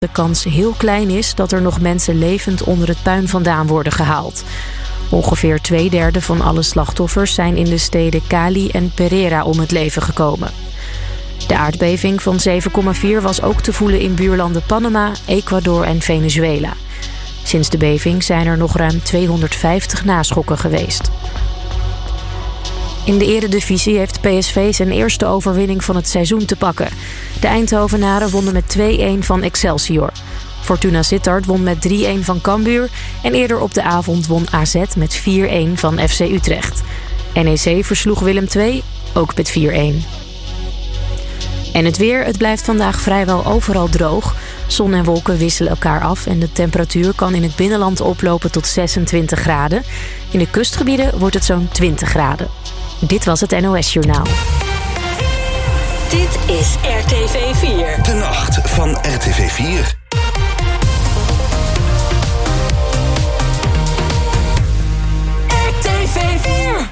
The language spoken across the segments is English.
de kans heel klein is dat er nog mensen levend onder het puin vandaan worden gehaald. Ongeveer 2/3 van alle slachtoffers zijn in de steden Cali en Pereira om het leven gekomen. De aardbeving van 7,4 was ook te voelen in buurlanden Panama, Ecuador en Venezuela. Sinds de beving zijn er nog ruim 250 naschokken geweest. In de Eredivisie heeft PSV zijn eerste overwinning van het seizoen te pakken. De Eindhovenaren wonnen met 2-1 van Excelsior. Fortuna Sittard won met 3-1 van Cambuur. En eerder op de avond won AZ met 4-1 van FC Utrecht. NEC versloeg Willem II, ook met 4-1. En het weer, het blijft vandaag vrijwel overal droog. Zon en wolken wisselen elkaar af en de temperatuur kan in het binnenland oplopen tot 26 graden. In de kustgebieden wordt het zo'n 20 graden. Dit was het NOS Journaal. Dit is RTV 4. De nacht van RTV 4. RTV 4.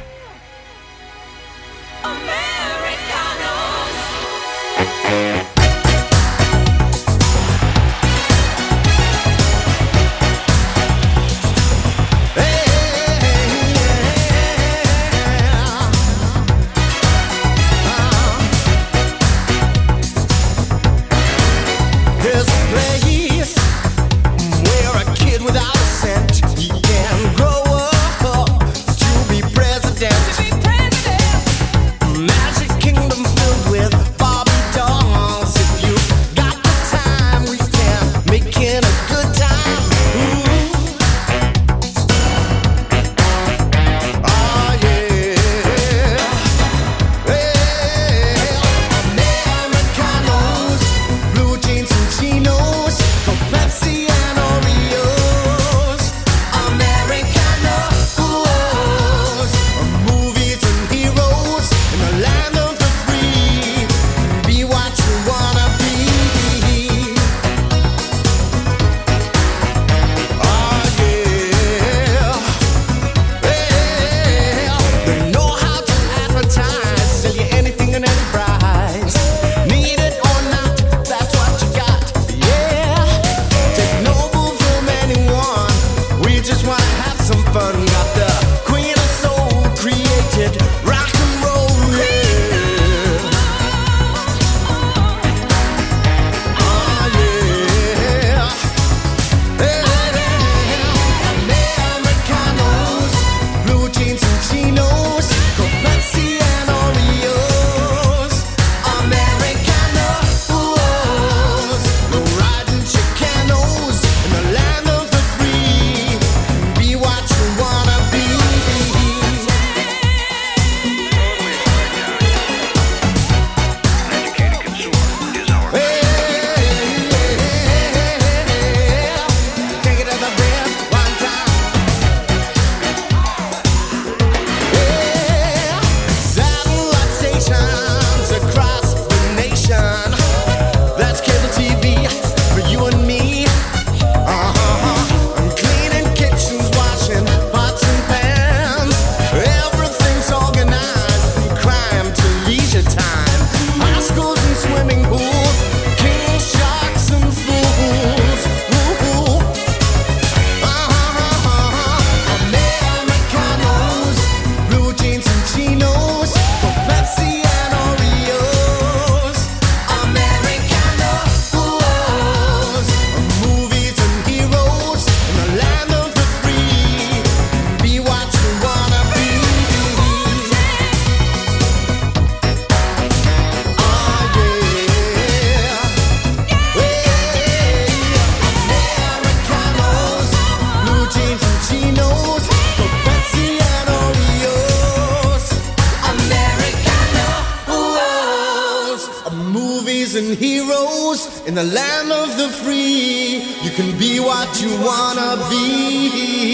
In the land of the free, you can be what you wanna be.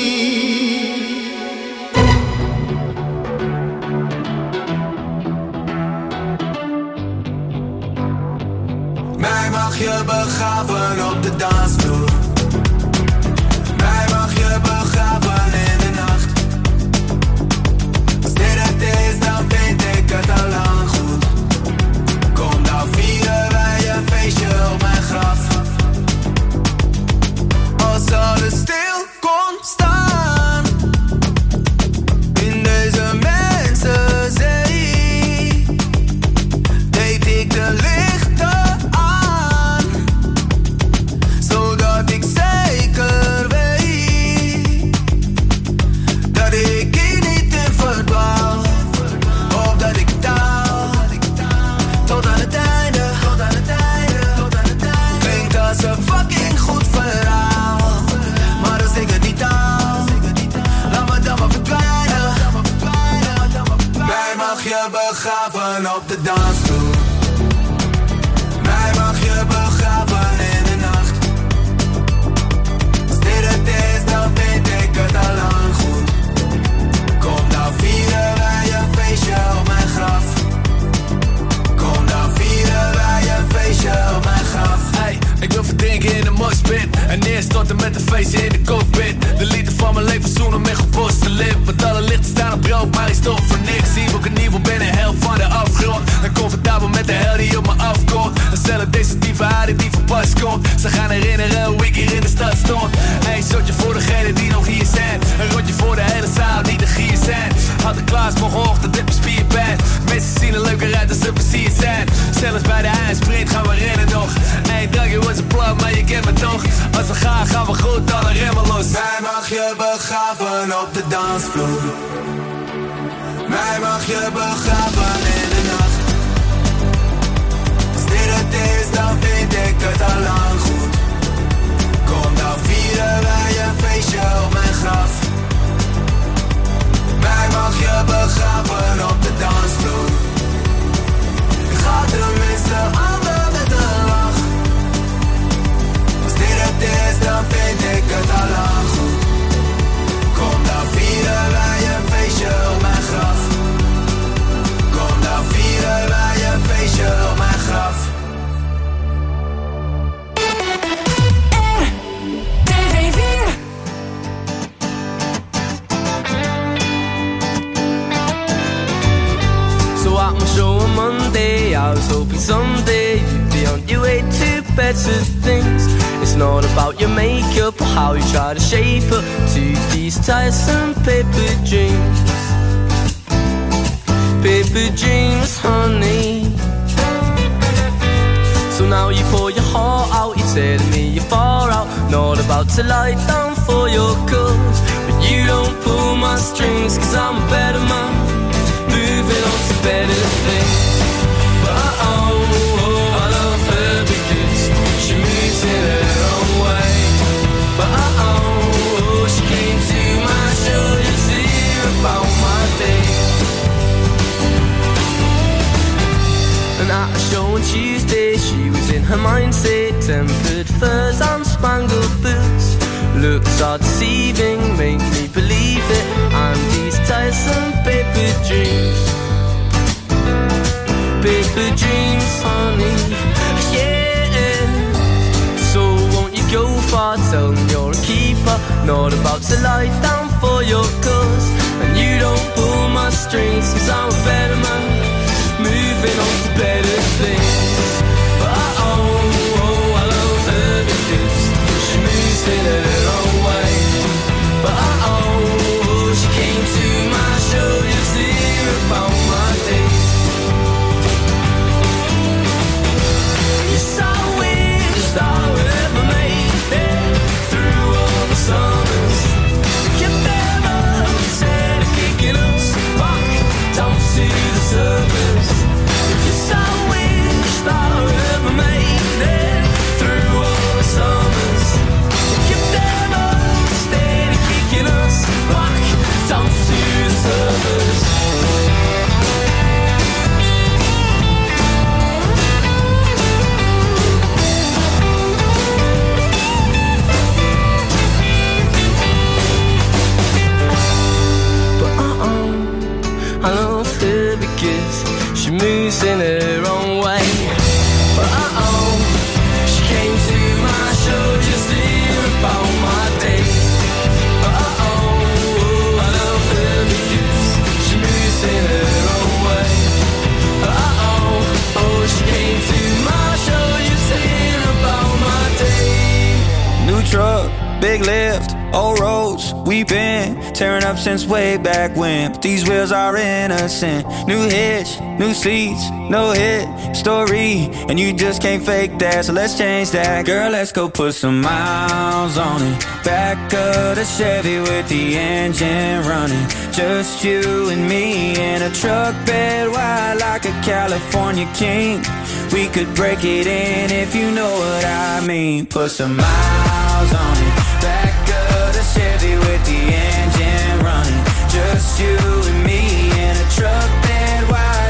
Mij mag je begraven op de dansvloer. Mij mag je begraven in de nacht. Als dit het is, dan vind ik het al lang goed. Kom dan vieren wij een feestje op mijn graf. je begraven op de dansvloer. Mij mag je begraven in de nacht. Als dit het is, dan vind ik het al lang goed. Kom dan vieren wij een feestje op mijn graf. Kom dan vieren wij een feestje op mijn graf. Hey, ik wil verdrinken in de moshpit en neerstorten met een feestje in de cockpit. De liefde van mijn leven zoenen met geposte lip. Want alle lichten staan op rood, maar ik stop voor niks. Zie ook een niveau ben een hel van de afgrond. En comfortabel met de hel die op me afkomt. Dan stellen deze dieven aarde die van pas komt. Ze gaan herinneren hoe ik hier in de stad stond. Een shotje voor degenen die nog hier zijn. Een rondje voor de hele zaal die de gier zijn. Had de Klaas morgenochtend dit mijn spierpijn. Mensen zien er leuker uit als ze versierd zijn. Zelfs bij de eindsprint gaan we rennen nog. Eén drankje was een plan, maar je kent me toch. Als we gaan, gaan we goed, dan remmen los. Mij mag je begraven op de dansvloer. Mij mag je begraven in de nacht. Als dit het is, dan vind ik het al lang goed. Kom dan vieren wij een feestje op mijn graf. Mij mag je begraven op de dansvloer. Ik ga tenminste ander met een lach. Als dit het is, dan vind ik het al lang goed. Kom dan vieren wij een feestje op mijn graf. Kom dan vieren wij een feestje op mijn graf. RTV4. So at my show on Monday, I was hoping someday you'd be on your way to better things. It's not about your makeup or how you try to shape up to these tiresome paper dreams. Paper dreams, honey. So now you pour your heart out, you're telling me you're far out. Not about to lie down for your cause, but you don't pull my strings, cause I'm a better man, moving on to better things. But oh, I love her because she moves in her own way. But oh, she came to my show just to hear about my day. And at a show on Tuesday, she was in her mindset, tempered furs and spangled boots. Looks are deceiving, make me believe it, and these tiresome paper dreams. Paper dreams, honey, yeah. So won't you go far, tell me you're a keeper, not about to lie down for your cause. And you don't pull my strings, cause I'm a better man, moving on to better things. But oh, I love her because she moves in her own way. But oh, she came to my show just to hear about my day. Yes, I wish I ever made it through all the summers. Kept them up instead of kicking us back down to the surface. Yes, I wish I ever made it through all the summers. Kept them up instead of kicking us back down to the surface. I love her because she moves in her own way. But she came to my show just to hear about my day. But I love her because she moves in her own way. But she came to my show just to hear about my day. New truck, big lift, old roads, we've been tearing up since way back when. But these wheels are innocent. New hitch, new seats, no hit story, and you just can't fake that, so let's change that. Girl, let's go put some miles on it. Back of the Chevy with the engine running. Just you and me in a truck bed wide like a California king. We could break it in if you know what I mean. Put some miles on it. Back of the Chevy with the engine running. Just you and me in a truck bed wide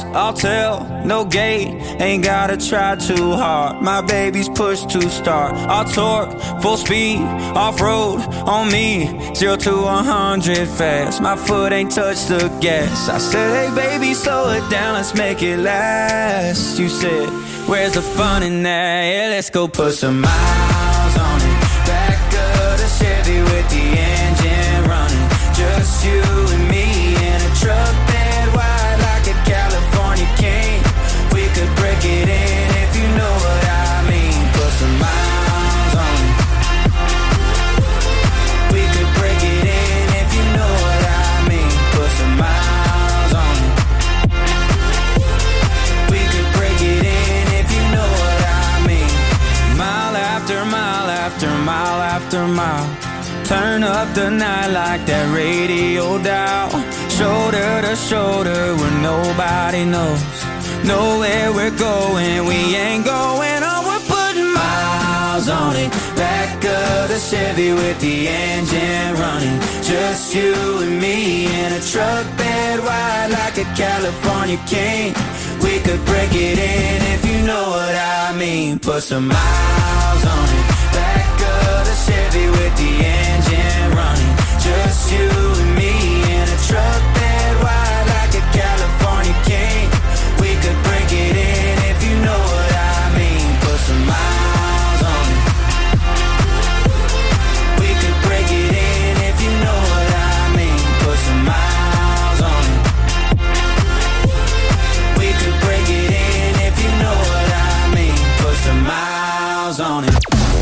I'll tell, no gate, ain't gotta try too hard. My baby's push to start. I'll torque, full speed, off-road, on me, 0 to 100 fast. My foot ain't touched the gas. I said, hey baby, slow it down, let's make it last. You said, where's the fun in that? Yeah, let's go put some miles on it. Back of the Chevy with the engine running. Just you and me in a truck bed wide like a California king. We could break it in if you know what I mean. Put some miles on it. We could break it in if you know what I mean. Put some miles on it. We could break it in if you know what I mean. Mile after mile after mile after mile. Turn up the night like that radio dial. Shoulder to shoulder where nobody knows. Know where we're going, we ain't going on. We're putting miles on it. Back of the Chevy with the engine running. Just you and me in a truck bed wide like a California king. We could break it in if you know what I mean. Put some miles on it. Back of the Chevy with the engine running. Just you and me in a truck bed wide like a California king. We could break it in if you know what I mean. Put some miles on it. We could break it in if you know what I mean. Put some miles on it. We could break it in if you know what I mean. Put some miles on it.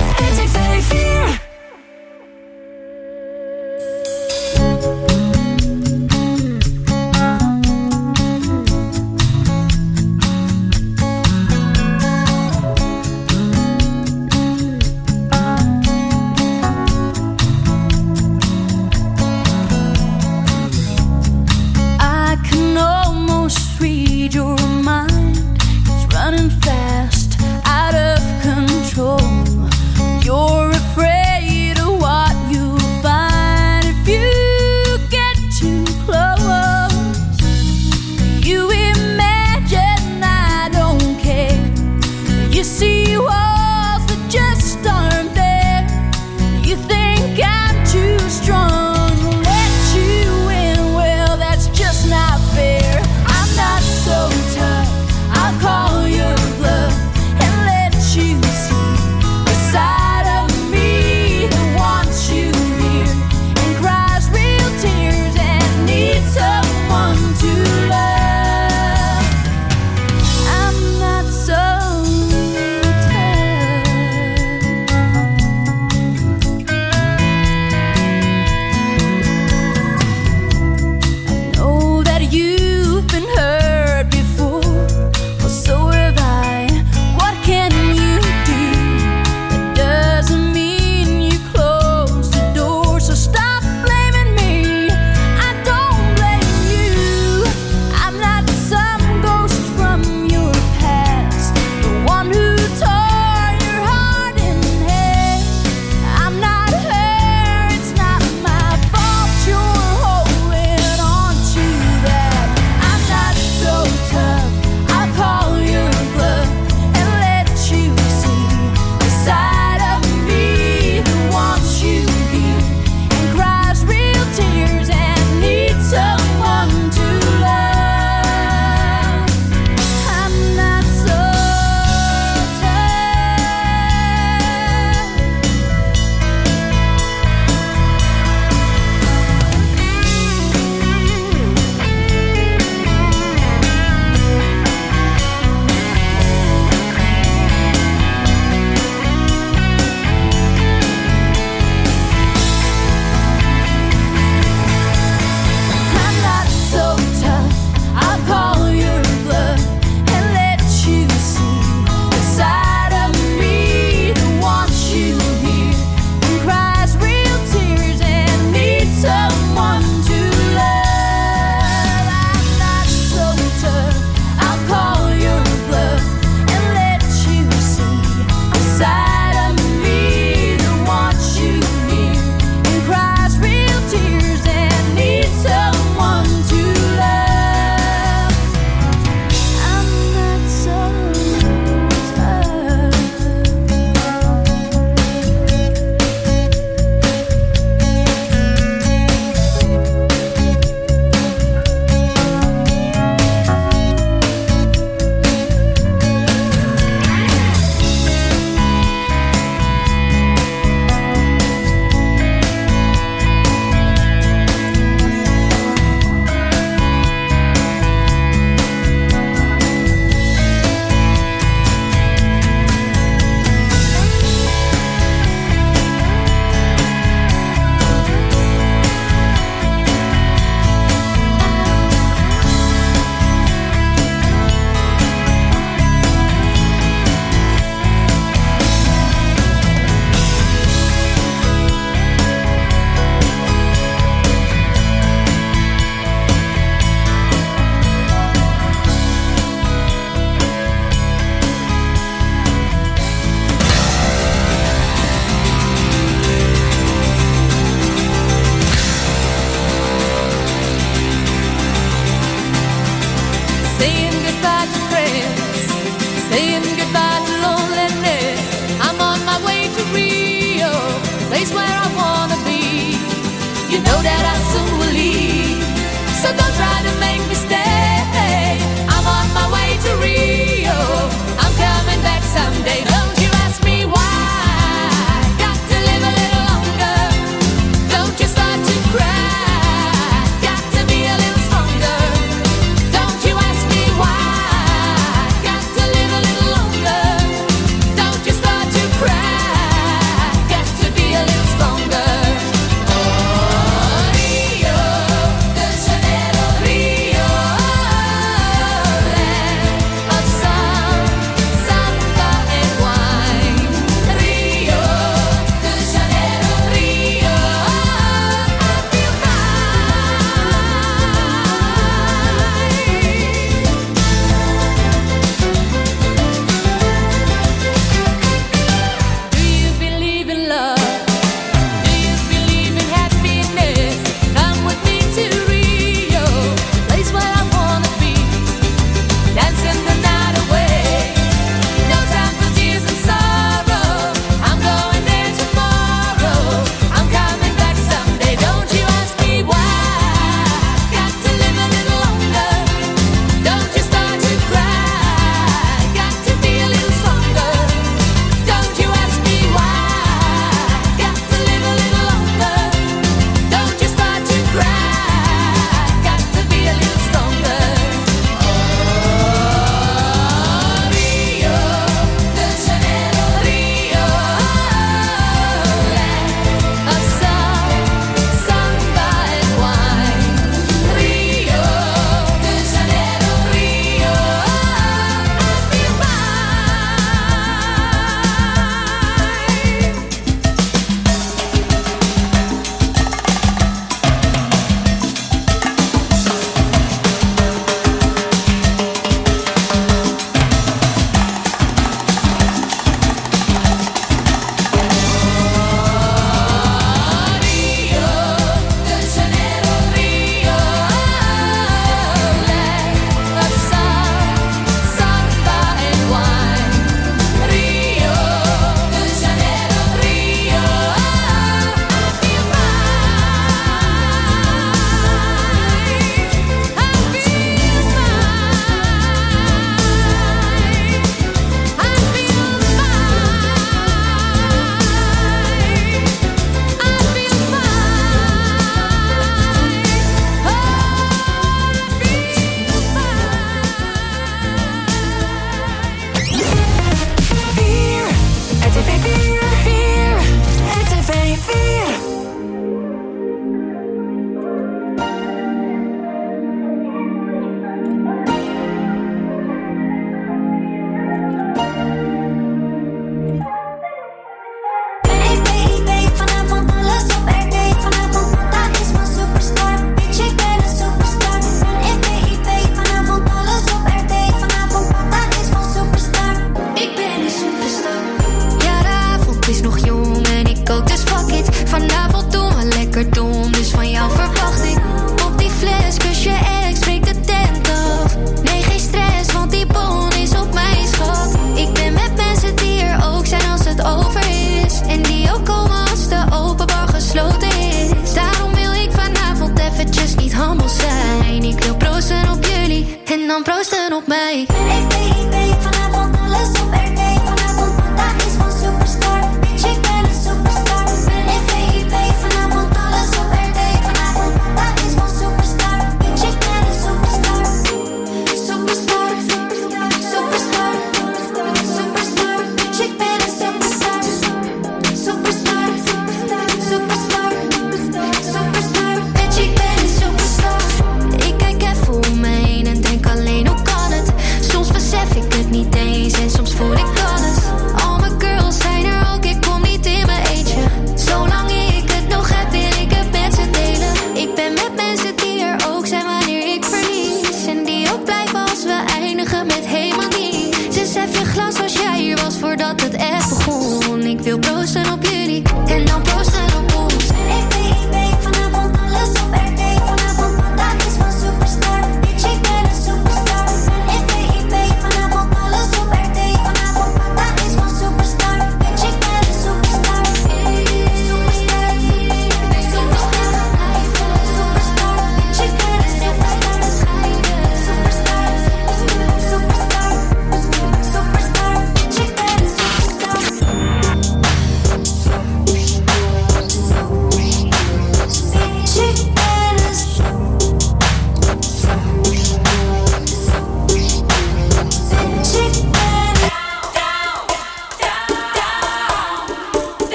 dan proosten op mij. Ik vanavond alles op RD. Vanavond Mata is van superstar. Bitch, ik ben een superstar. Ik vanavond alles op RD. Vanavond Mata is van superstar. Bitch, ik ben een superstar. Superstar, superstar, superstar, superstar. Bitch, ik ben een superstar. Superstar, superstar, superstar, superstar. Bitch, ik ben een superstar. Ik kijk even om me heen en denk alleen hoe kan het. Soms besef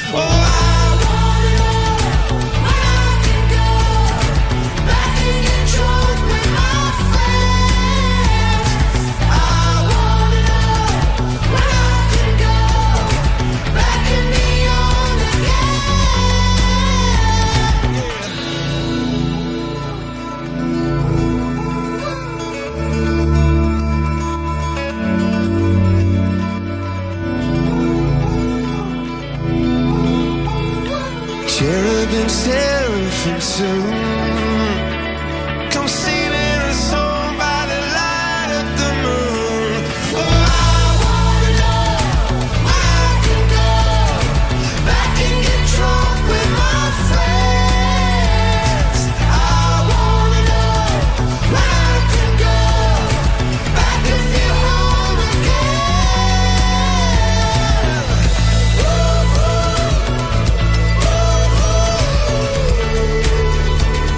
Oh, I wanna know where I can go, back and get drunk with my friends. I wanna know where I can go, back and be young again. Cherubim, seraphim soon come sailing us home by the light of the moon. Oh, I wanna know where I can go, back and get drunk with my friends. I wanna know where I can go, back and feel home again. Ooh, ooh.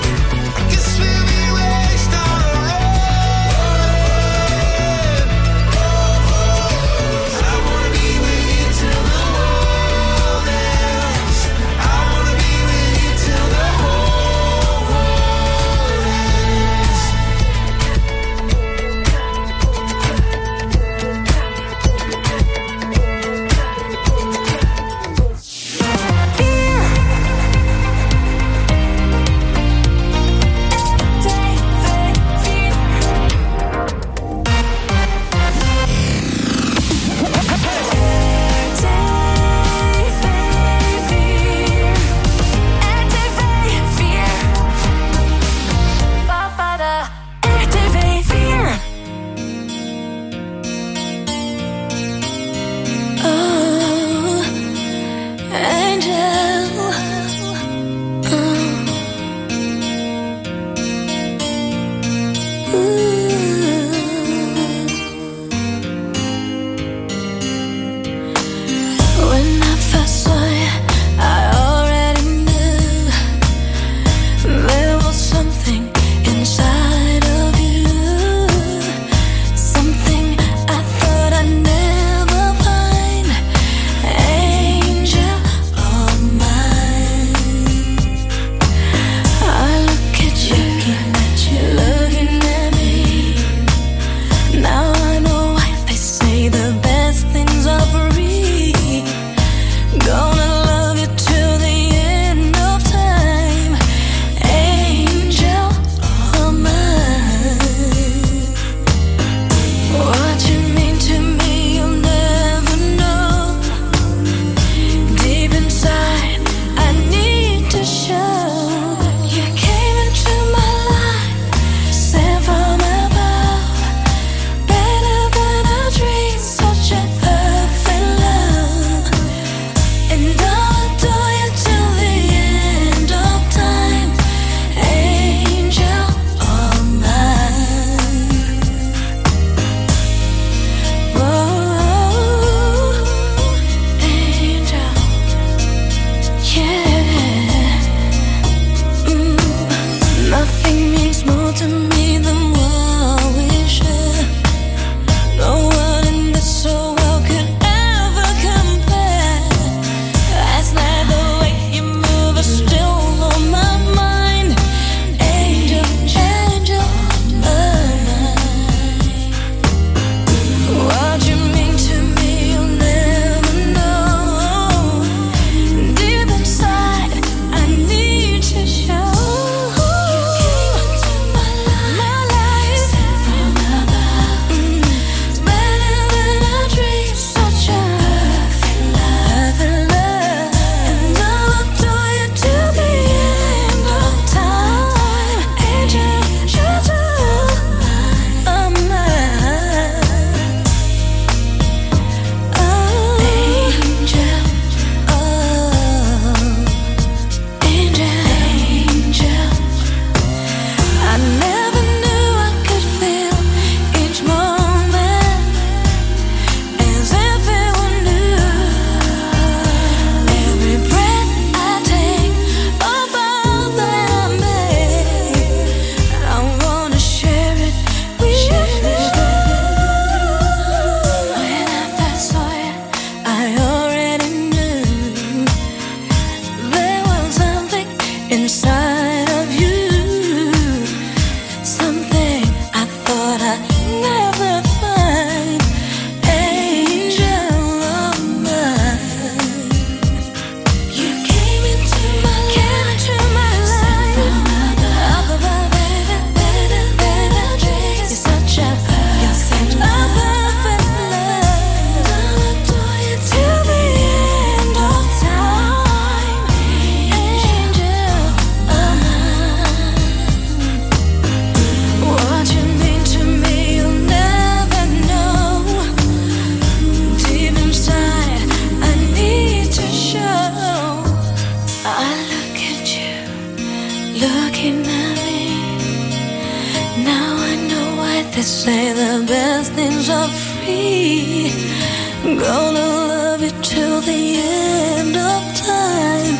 looking at me. Now I know why they say the best things are free. Gonna love you till the end of time,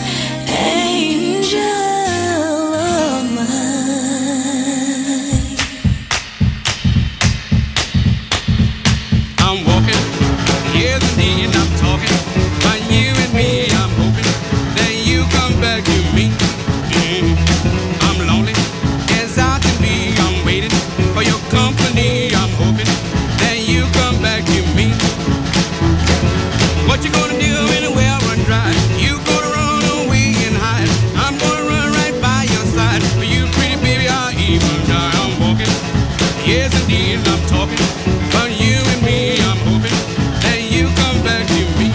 angel of mine. I'm walking, here's the need, I'm talking. By you and me, I'm hoping that you come back to me. I'm lonely as I can be. I'm waiting for your company. I'm hoping that you come back to me. What you gonna do when the well run dry? You gonna run away and hide. I'm gonna run right by your side. For you, pretty baby, I'll even die. I'm walking, yes indeed, I'm talking. But you and me, I'm hoping that you come back to me.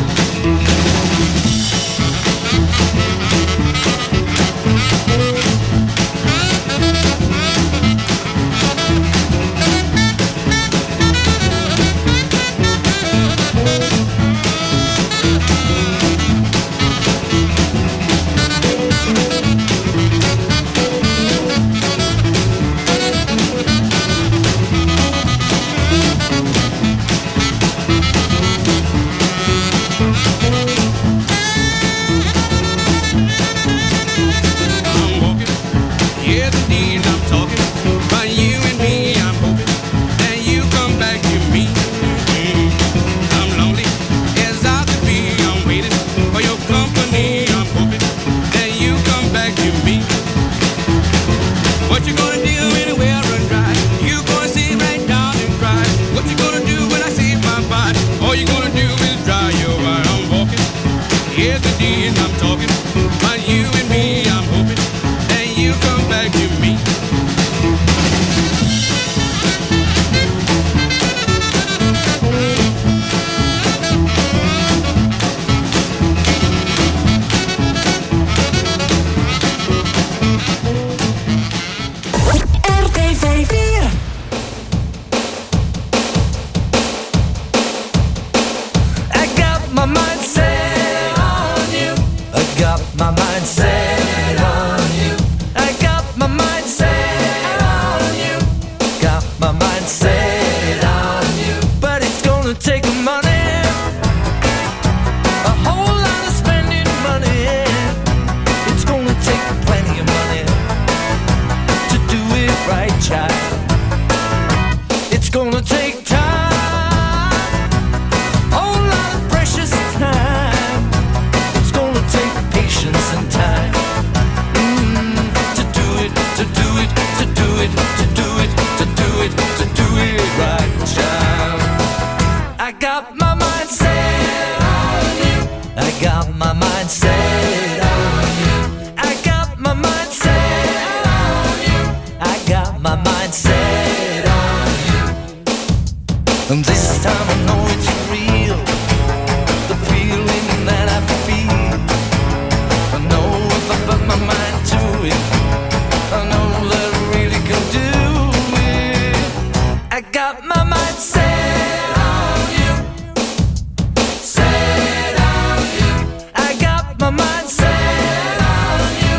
Yes, indeed, I'm talking. But you and me, I'm hoping that you come back to me. I'm lonely as I could be. I'm waiting for your company. I'm hoping that you come back to me. What you gonna do when the well run dry? You gonna sit right down and cry. What you gonna do when I see my body? All you gonna do is dry your eye. I'm walking. Yes, indeed, I'm talking. But you and me, I'm hoping that you come back to me. RTV 4. I got my mind set on you. I got my mind set on you. I got my mind set on you. Got my mind set on you. But it's gonna take money, a whole lot of spending money. It's gonna take plenty of money to do it right, child. It's gonna take time, whole lot of precious time. It's gonna take patience and time to do it, to do it, to do it, to do it, to do it, to do it right, child. I got my mind set on you. I got my mind set on you. I got my mind set on you. I got my mind set on you. And this time I know it's real, the feeling that I feel. I know if I put my mind to it, I know that I really can do it. I got my mind set on you, set on you. I got my mind set on you,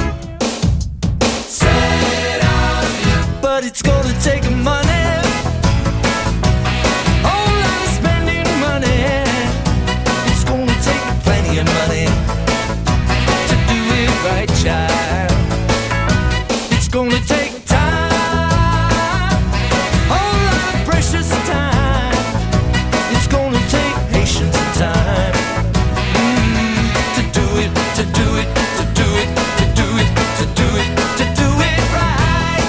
set on you. But it's gonna take money, whole lot of spending money. It's gonna take plenty of money to do it right, child. It's gonna take time, whole lot of precious time. It's gonna take patience and time to do it, to do it, to do it, to do it, to do it, to do it right.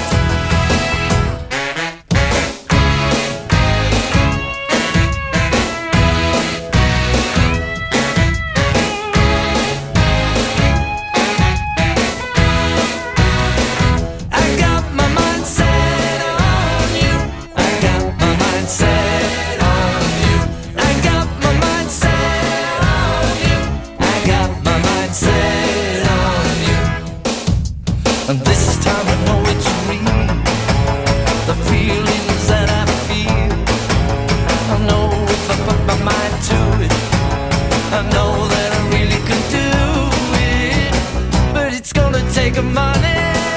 I got my mind set on you. I got my mind set on you. I got my mind set on you. I got my mind set on you. And this time I know it's real, the feelings that I feel. I know if I put my mind to it, I know that I really can do it. But it's gonna take money,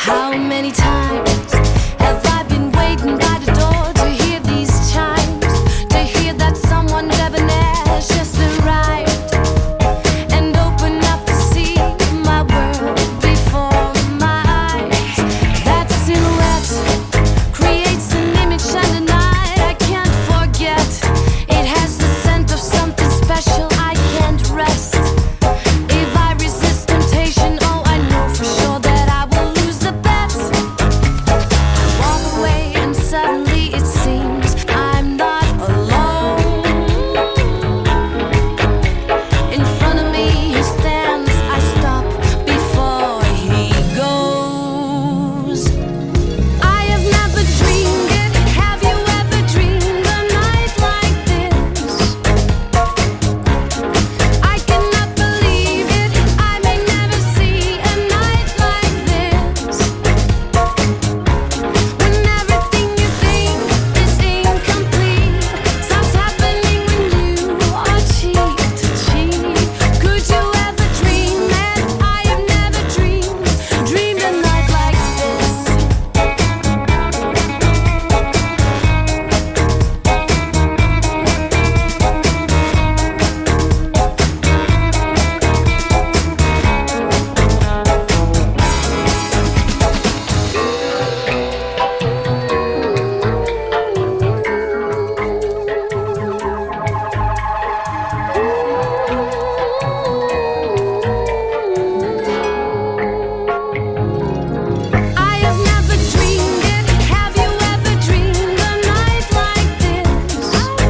How many times have I been waiting by the door to hear these chimes, to hear that someone debonair just arrived and open up to see my world before my eyes. That silhouette creates an image and a night I can't forget. It has the scent of something special. I can't rest. If I resist temptation, oh, I know for sure that I will lose the bet. I walk away and suddenly it seems I'm not alone. In front of me he stands. I stop before he goes. I have never dreamed it. Have you ever dreamed a night like this? I cannot believe it. I may never see a night like this. When everything you think is incomplete starts happening when you are cheek to cheek. Could you ever dream that I have never dreamed a night like this? I have never dreamed it. Have you ever dreamed a night like this?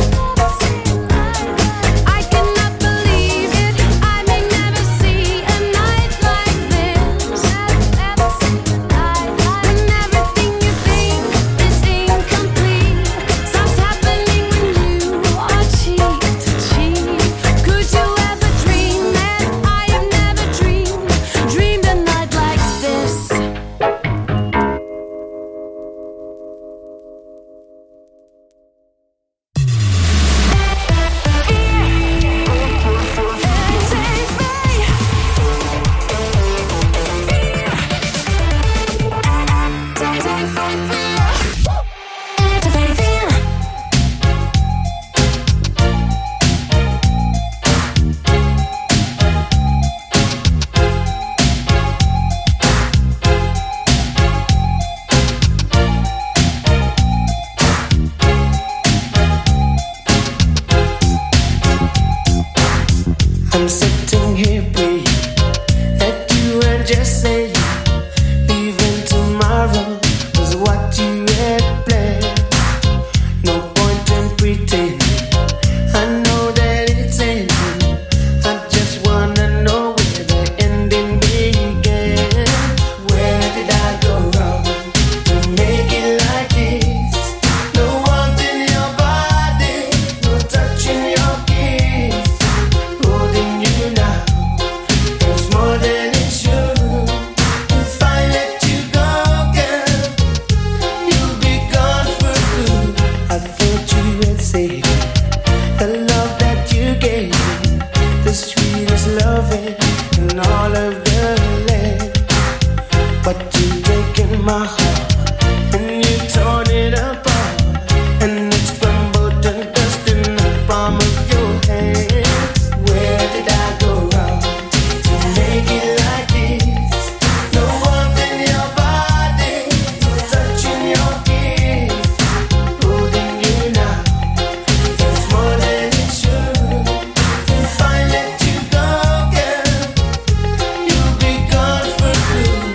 I cannot believe it. I may never see a night like this. When everything you think is incomplete starts happening when you are cheek to cheek. Could you ever dream that I have never dreamed a night like this? I'm sitting here praying that you and just say even tomorrow was what you had planned. No point in pretending. I know that it's ending. I just wanna know where the ending began. Where did I go wrong to make it like this? No warmth in your body, no touch in your kiss. Holding you now, it's more than it should. If I let you go, girl, you'll be gone for good. I thought you had saved the love that you gave me, the sweetest loving in all of the land. But you've taken my heart and you torn it apart, and it's crumbled to dust in the palm of your hand. Where did I go wrong to make it like this? No warmth in your body, no touch in your kiss. Holding you now, it's more than it should. If I let you go, girl, you'll be gone for good.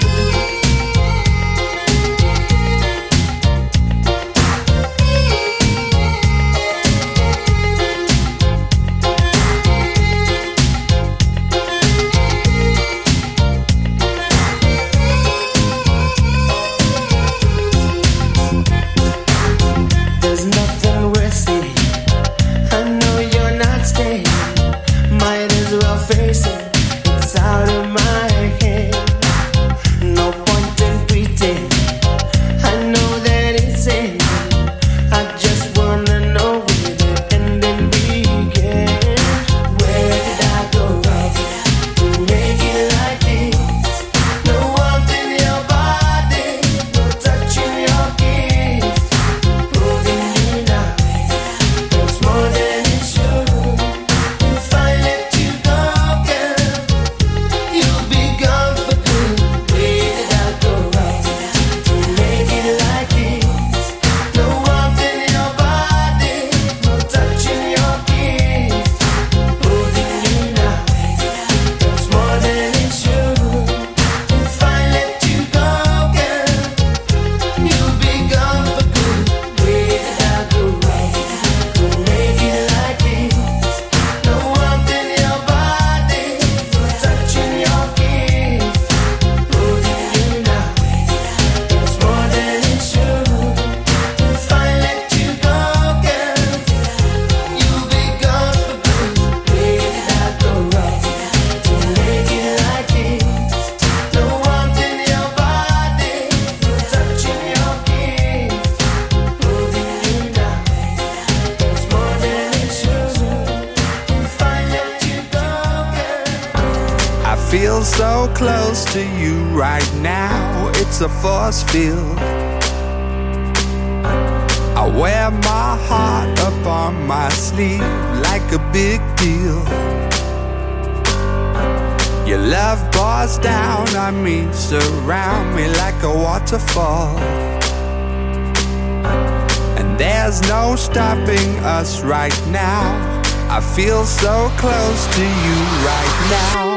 There's nothing worth saying. I know you're not staying. Might as well face it. It's out of my hand. No point in pretending. I know that it's ending. I just wanna know where the ending began. Where did I go wrong to make it like this? No warmth in your body, close to you right now. It's a force field. I wear my heart up on my sleeve like a big deal. Your love pours down on me, surround me like a waterfall. And there's no stopping us right now. I feel so close to you right now.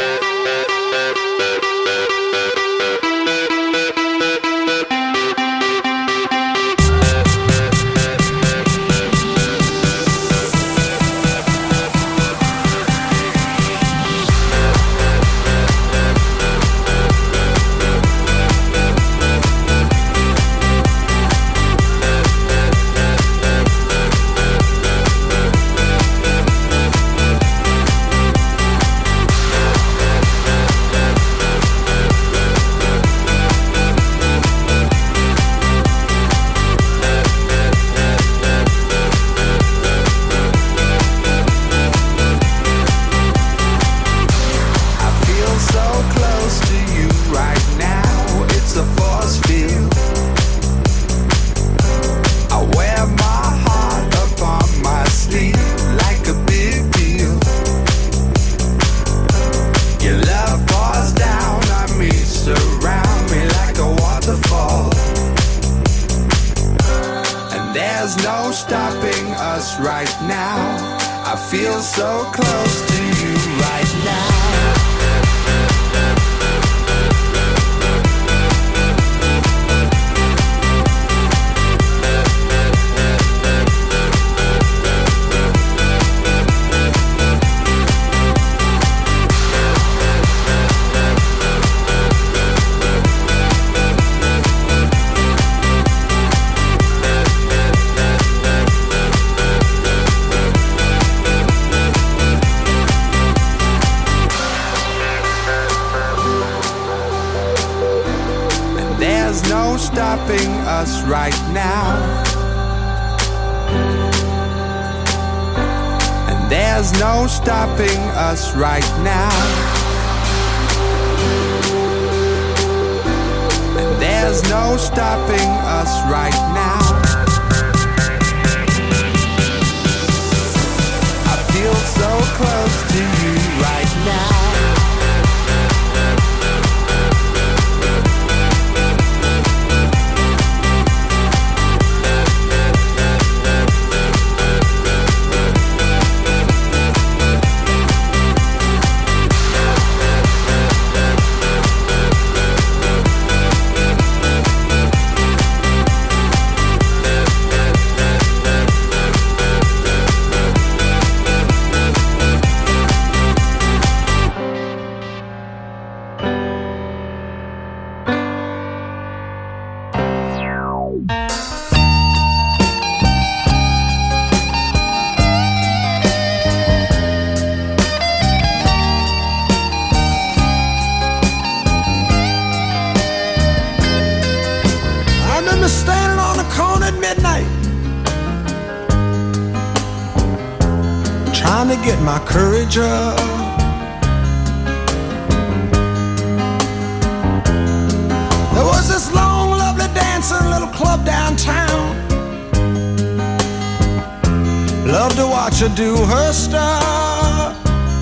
Do her stuff.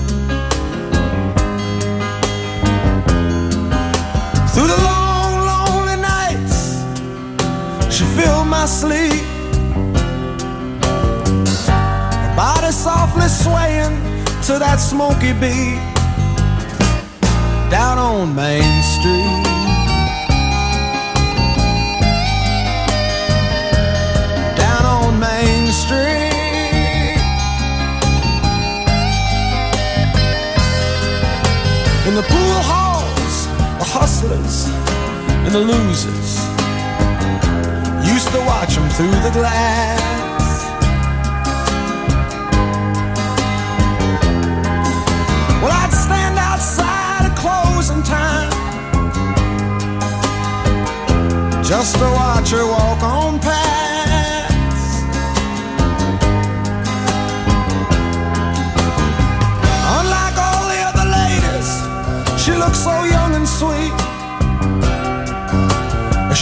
Through the long, lonely nights, she filled my sleep. Her body softly swaying to that smoky beat down on Main Street. Down on Main Street. In the pool halls, the hustlers and the losers used to watch them through the glass. Well, I'd stand outside at closing time just to watch her walk on past. Unlike all the other ladies, she looked so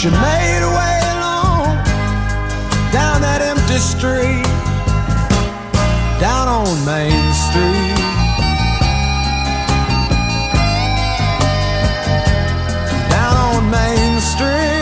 she made her way along down that empty street, down on Main Street. Down on Main Street.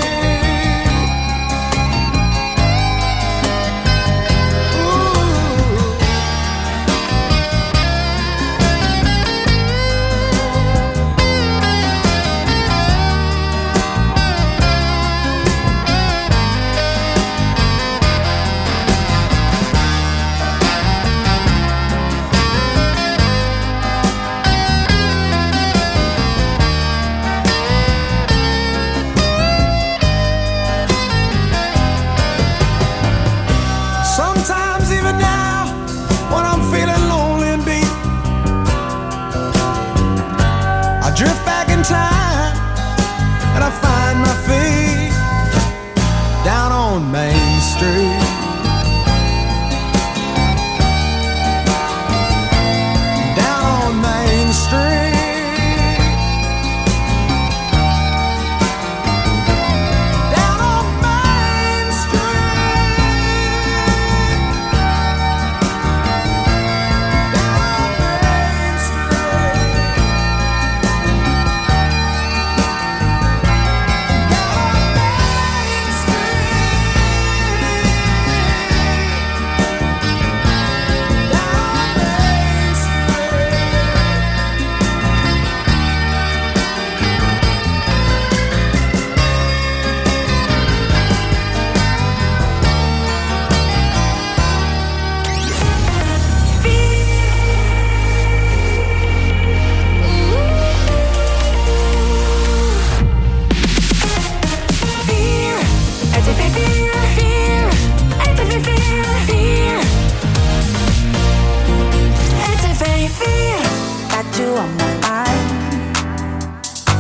Drift back in time and I find my feet down on Main Street. Down on Main Street. Down on Main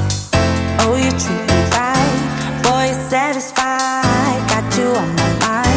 Satisfied, got you on my mind.